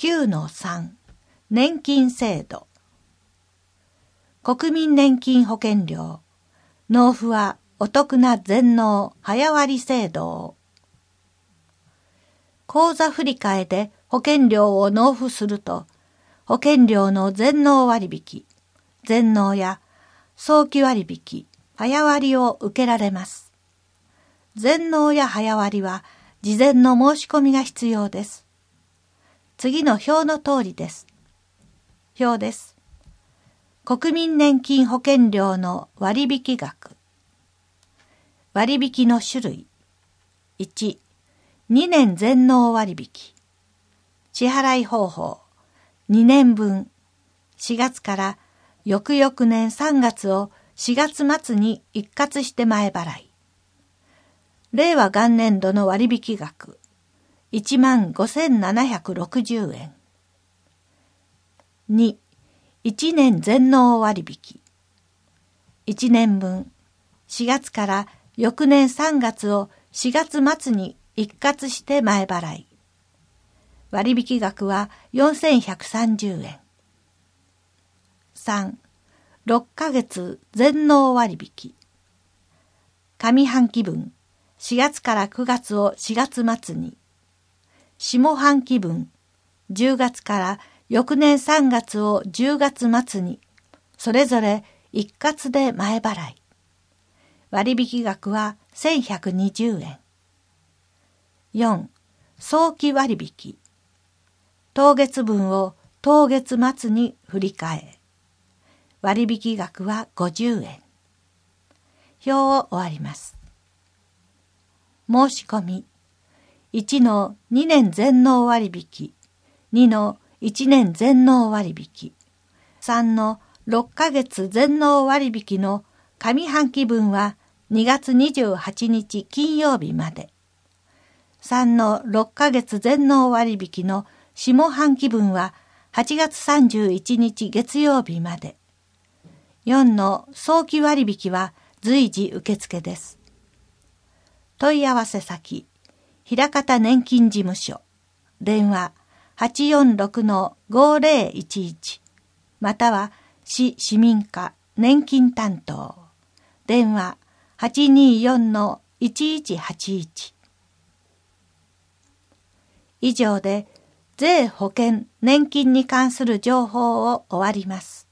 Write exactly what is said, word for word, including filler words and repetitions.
きゅうのさん 年金制度。国民年金保険料納付はお得な全納早割制度を。口座振替で保険料を納付すると、保険料の全納割引、全納や早期割引、早割を受けられます。全納や早割は事前の申し込みが必要です。次の表の通りです。表です。国民年金保険料の割引額。割引の種類。いち、にねん全納割引。支払い方法。にねんぶん。しがつから翌々年さんがつをしがつ末に一括して前払い。令和元年度の割引額。いちまんごせんななひゃくろくじゅうえん。に、いちねん全納割引。いちねんぶん、しがつから翌年さんがつをしがつ末に一括して前払い。割引額はよんせんひゃくさんじゅうえん。さん、ろっかげつ全納割引。上半期分、しがつからくがつをしがつ末に。下半期分、じゅうがつから翌年さんがつをじゅうがつ末に、それぞれ一括で前払い。割引額はせんひゃくにじゅうえん。よん、早期割引。当月分を当月末に振り替え。割引額はごじゅうえん。表を終わります。申し込み。いちのにねん全納割引。にのいちねん全納割引。さんのろっかげつ全納割引の上半期分はにがつにじゅうはちにち金曜日まで。さんのろっかげつ全納割引の下半期分ははちがつさんじゅういちにち月曜日まで。よんの早期割引は随時受付です。問い合わせ先、枚方年金事務所、電話 はちよんろくのごぜろいちいち、または市市民課年金担当、電話 はちにーよんのいちいちはちいち。以上で税保険年金に関する情報を終わります。